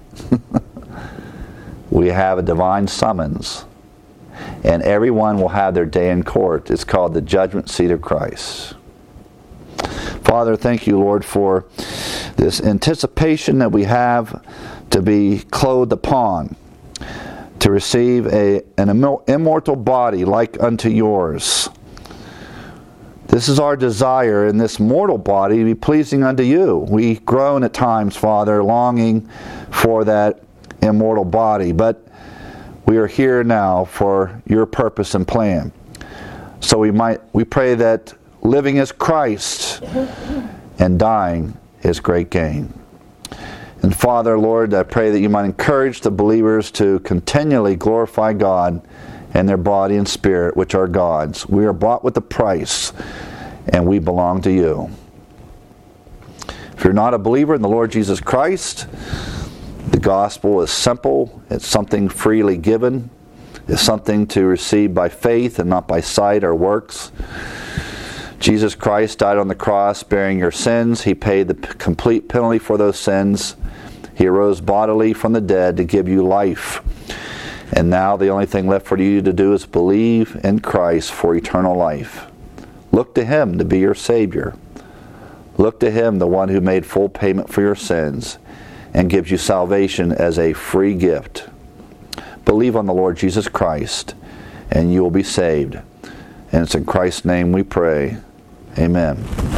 Speaker 1: We have a divine summons, and everyone will have their day in court. It's called the judgment seat of Christ. Father, thank you, Lord, for this anticipation that we have to be clothed upon, to receive a, an immortal body like unto yours. This is our desire in this mortal body to be pleasing unto you. We groan at times, Father, longing for that immortal body, but we are here now for your purpose and plan. So we might we pray that living is Christ and dying is great gain. And Father, Lord, I pray that you might encourage the believers to continually glorify God and their body and spirit, which are God's. We are bought with a price, and we belong to you. If you're not a believer in the Lord Jesus Christ, the gospel is simple. It's something freely given. It's something to receive by faith and not by sight or works. Jesus Christ died on the cross bearing your sins. He paid the complete penalty for those sins. He arose bodily from the dead to give you life. And now the only thing left for you to do is believe in Christ for eternal life. Look to Him to be your Savior. Look to Him, the one who made full payment for your sins and gives you salvation as a free gift. Believe on the Lord Jesus Christ and you will be saved. And it's in Christ's name we pray. Amen.